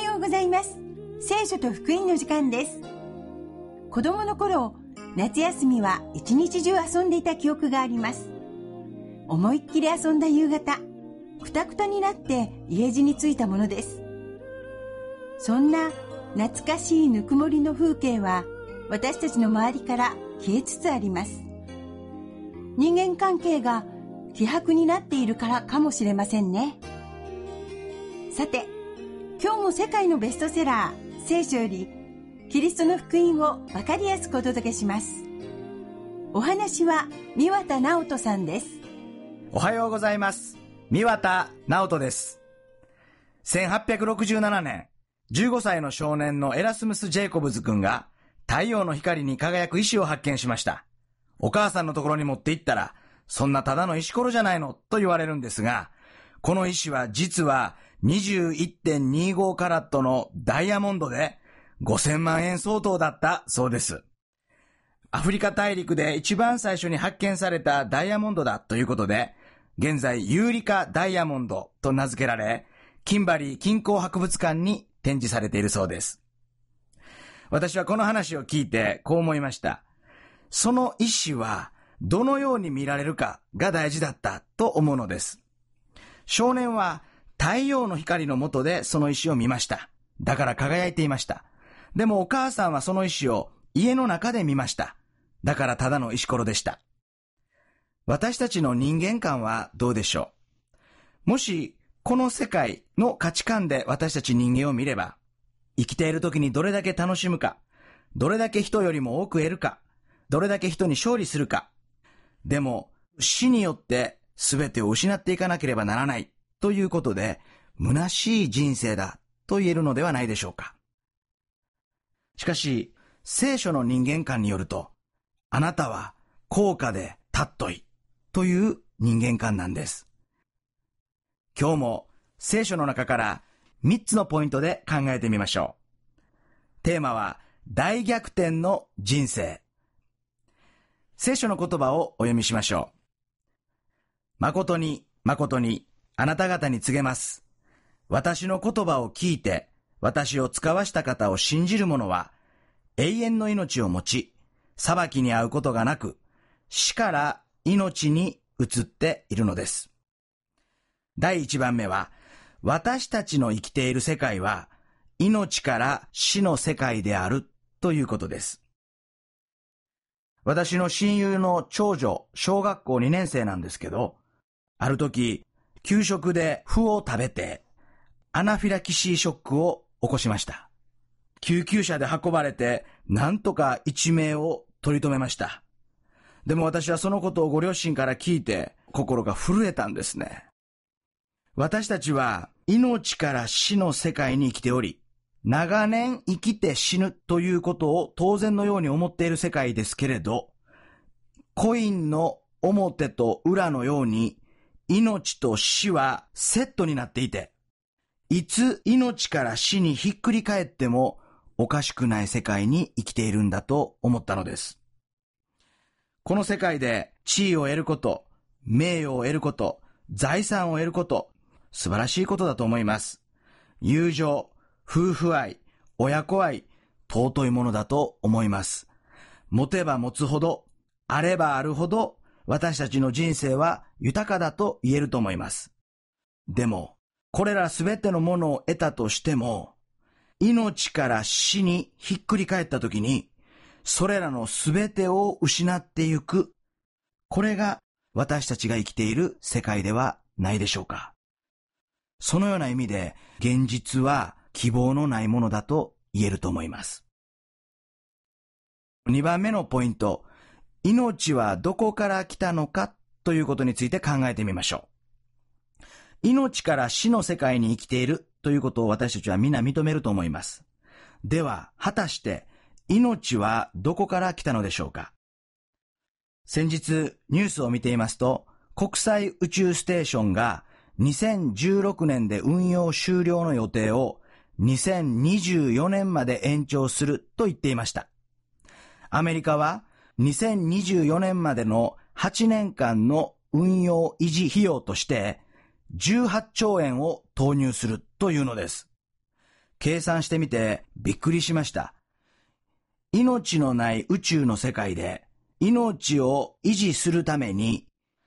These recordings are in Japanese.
ようございます。聖書と福音の時間です。子供の頃、夏休みは一日中遊んでいた記憶があります。思いっきり遊んだ夕方、くたくたになって家路に着いたものです。そんな懐かしいぬくもりの風景は私たちの周りから消えつつあります。人間関係が希薄になっているからかもしれませんね。さて、今日も世界のベストセラー聖書よりキリストの福音を分かりやすくお届けします。お話は三綿直人さんです。 おはようございます。三綿直人です。1867年、15歳の少年のエラスムス・ジェイコブズ君が太陽の光に輝く石を発見しました。お母さんのところに持って行ったら、そんなただの石ころじゃないのと言われるんですが、この石は実は21.25 カラットのダイヤモンドで5000万円相当だったそうです。アフリカ大陸で一番最初に発見されたダイヤモンドだということで、現在ユーリカダイヤモンドと名付けられ、キンバリー近郊博物館に展示されているそうです。私はこの話を聞いてこう思いました。その石はどのように見られるかが大事だったと思うのです。少年は太陽の光の下でその石を見ました。だから輝いていました。でもお母さんはその石を家の中で見ました。だからただの石ころでした。私たちの人間観はどうでしょう。もしこの世界の価値観で私たち人間を見れば、生きている時にどれだけ楽しむか、どれだけ人よりも多く得るか、どれだけ人に勝利するか。でも死によって全てを失っていかなければならないということで、虚しい人生だと言えるのではないでしょうか。しかし、聖書の人間観によると、あなたは高価で尊いという人間観なんです。今日も聖書の中から3つのポイントで考えてみましょう。テーマは大逆転の人生。聖書の言葉をお読みしましょう。誠に誠にあなた方に告げます。私の言葉を聞いて私を使わした方を信じる者は永遠の命を持ち、裁きに遭うことがなく、死から命に移っているのです。第一番目は、私たちの生きている世界は命から死の世界であるということです。私の親友の長女、小学校2年生なんですけど、ある時、給食で麩を食べて、アナフィラキシーショックを起こしました。救急車で運ばれて、なんとか一命を取り留めました。でも私はそのことをご両親から聞いて、心が震えたんですね。私たちは命から死の世界に生きており、長年生きて死ぬということを当然のように思っている世界ですけれど、コインの表と裏のように命と死はセットになっていて、いつ命から死にひっくり返ってもおかしくない世界に生きているんだと思ったのです。この世界で地位を得ること、名誉を得ること、財産を得ること、素晴らしいことだと思います。友情、夫婦愛、親子愛、尊いものだと思います。持てば持つほど、あればあるほど、私たちの人生は豊かだと言えると思います。でも、これらすべてのものを得たとしても、命から死にひっくり返ったときに、それらのすべてを失ってゆく。これが私たちが生きている世界ではないでしょうか。そのような意味で、現実は希望のないものだと言えると思います。2番目のポイント、命はどこから来たのかということについて考えてみましょう。命から死の世界に生きているということを私たちは皆認めると思います。では、果たして命はどこから来たのでしょうか。先日ニュースを見ていますと、国際宇宙ステーションが2016年で運用終了の予定を2024年まで延長すると言っていました。アメリカは2024年までの8年間の運用維持費用として18兆円を投入するというのです。 計算してみてびっくりしました。命のない宇宙の世界で命を維持するために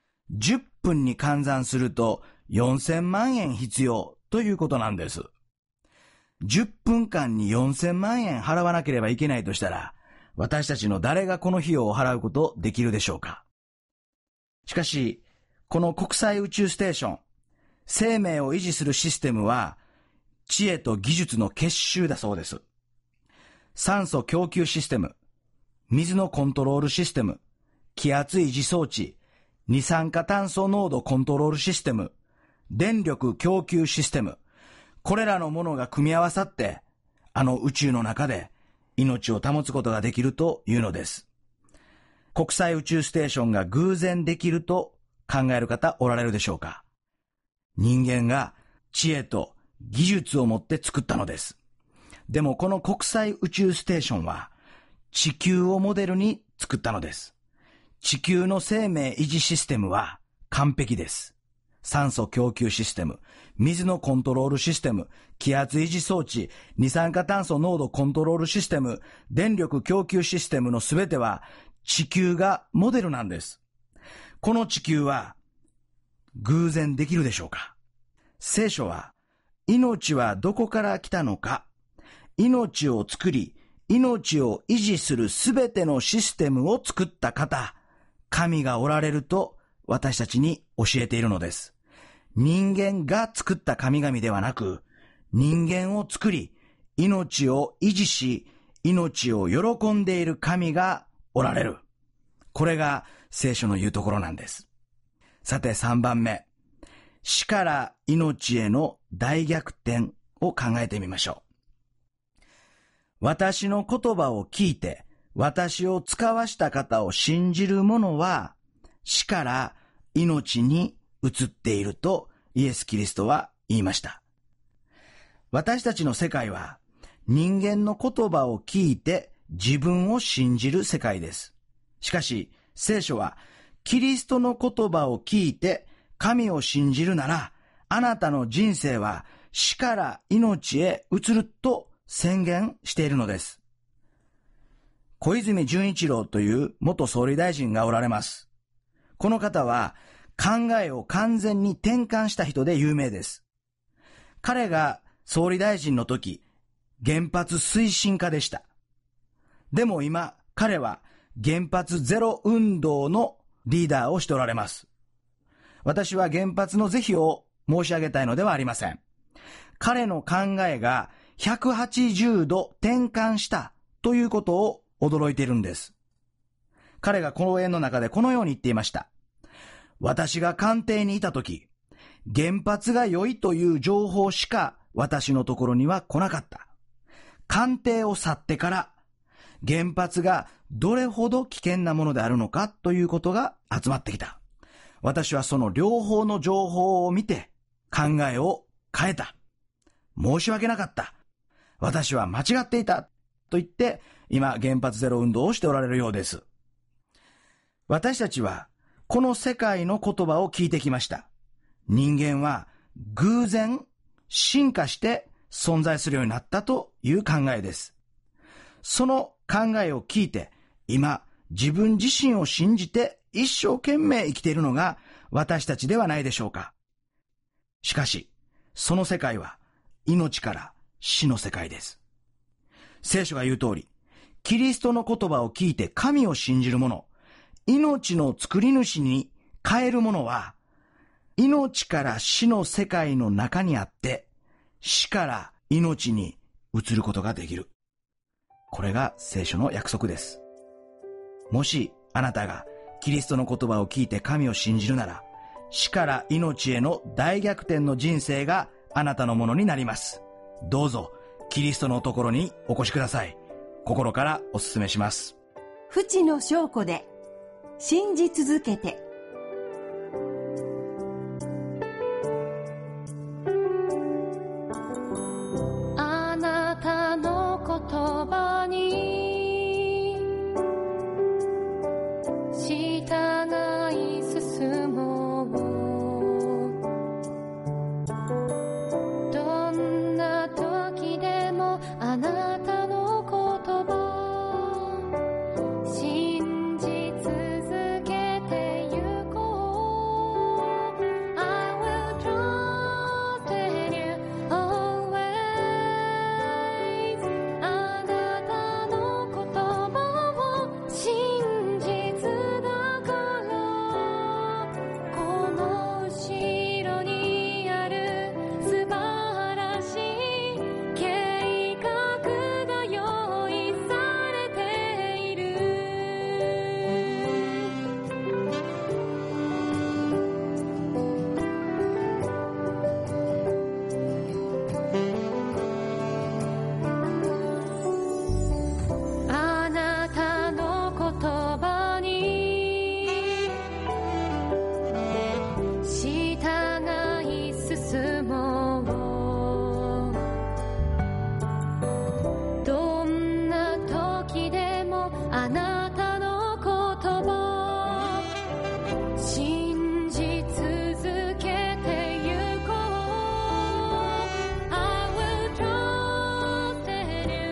10分に換算すると4000万円必要ということなんです。10分間に4000万円払わなければいけないとしたら、私たちの誰がこの費用を払うことできるでしょうか。しかし、この国際宇宙ステーション、生命を維持するシステムは、知恵と技術の結集だそうです。酸素供給システム、水のコントロールシステム、気圧維持装置、二酸化炭素濃度コントロールシステム、電力供給システム、これらのものが組み合わさって、あの宇宙の中で命を保つことができるというのです。国際宇宙ステーションが偶然できると考える方おられるでしょうか。人間が知恵と技術を持って作ったのです。でもこの国際宇宙ステーションは地球をモデルに作ったのです。地球の生命維持システムは完璧です。酸素供給システム、水のコントロールシステム、気圧維持装置、二酸化炭素濃度コントロールシステム、電力供給システムのすべては地球がモデルなんです。この地球は偶然できるでしょうか。聖書は命はどこから来たのか、命を作り、命を維持するすべてのシステムを作った方、神がおられると私たちに教えているのです。人間が作った神々ではなく、人間を作り、命を維持し、命を喜んでいる神がおられる。これが聖書の言うところなんです。さて3番目。死から命への大逆転を考えてみましょう。私の言葉を聞いて、私を使わした方を信じる者は、死から命に移っているとイエス・キリストは言いました。私たちの世界は人間の言葉を聞いて自分を信じる世界です。しかし聖書はキリストの言葉を聞いて神を信じるなら、あなたの人生は死から命へ移ると宣言しているのです。小泉純一郎という元総理大臣がおられます。この方は考えを完全に転換した人で有名です。彼が総理大臣の時、原発推進家でした。でも今、彼は原発ゼロ運動のリーダーをしておられます。私は原発の是非を申し上げたいのではありません。彼の考えが180度転換したということを驚いているんです。彼が講演の中でこのように言っていました。私が官邸にいたとき、原発が良いという情報しか私のところには来なかった。官邸を去ってから原発がどれほど危険なものであるのかということが集まってきた。私はその両方の情報を見て考えを変えた。申し訳なかった。私は間違っていた。と言って今原発ゼロ運動をしておられるようです。私たちはこの世界の言葉を聞いてきました。人間は偶然進化して存在するようになったという考えです。その考えを聞いて今自分自身を信じて一生懸命生きているのが私たちではないでしょうか。しかしその世界は命から死の世界です。聖書が言う通り、キリストの言葉を聞いて神を信じる者、命の作り主に変える者は、命から死の世界の中にあって、死から命に移ることができる。これが聖書の約束です。もしあなたがキリストの言葉を聞いて神を信じるなら、死から命への大逆転の人生があなたのものになります。どうぞキリストのところにお越しください。心からお勧めします。 不知の証拠で信じ続けて。 あなたの言葉に従い進もう。どんな時でもあなたの言葉信じ続けてゆこう I will trust in you always あなたの言葉を信じ続だからこの後ろにある素晴らしい計画が用意されているあなたの言葉に従い進もうどんな時でもあなたの言葉信じ続けてゆこう I will trust in you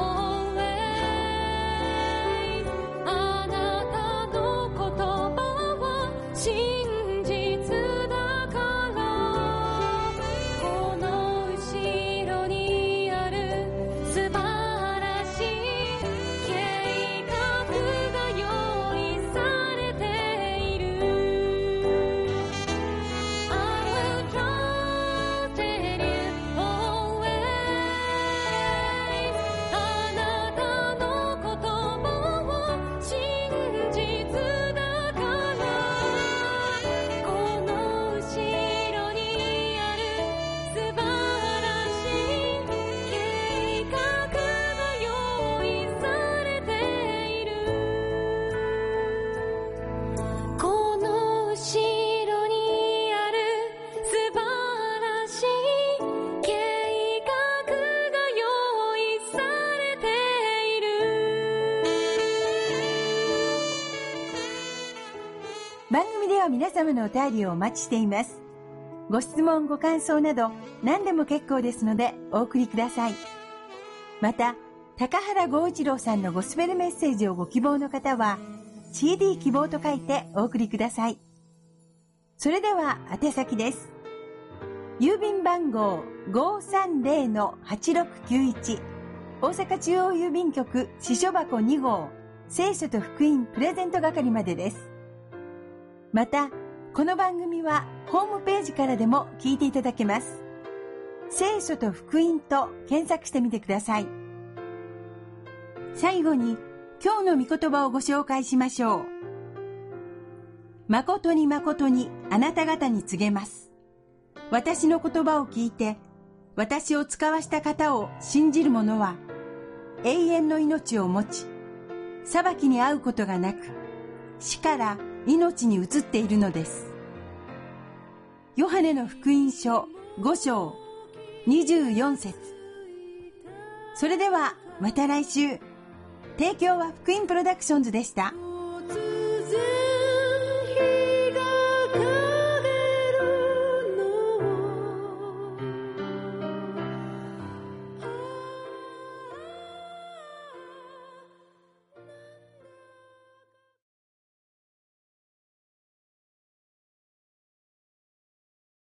always あなたの言葉は真実だからこの後ろにある素晴らしい計画が用意されている I will trust in you always あなたの言葉は真実だからこの後ろにある素晴らしい計画が用意されているこの後ろにある素晴らしい計画が用意されている番組では皆様のお便りをお待ちしています。ご質問ご感想など何でも結構ですのでお送りください。また高原剛一郎さんのゴスペルメッセージをご希望の方は CD 希望と書いてお送りください。それでは宛先です。郵便番号 530-8691 大阪中央郵便局支所箱2号聖書と福音プレゼント係までです。またこの番組はホームページからでも聞いていただけます。聖書と福音と検索してみてください。最後に今日の御言葉をご紹介しましょう。誠に誠にあなた方に告げます。私の言葉を聞いて私を使わした方を信じる者は永遠の命を持ち、裁きに遭うことがなく死から命に移っているのです。ヨハネの福音書5章24節。それではまた来週。提供は福音プロダクションズでした。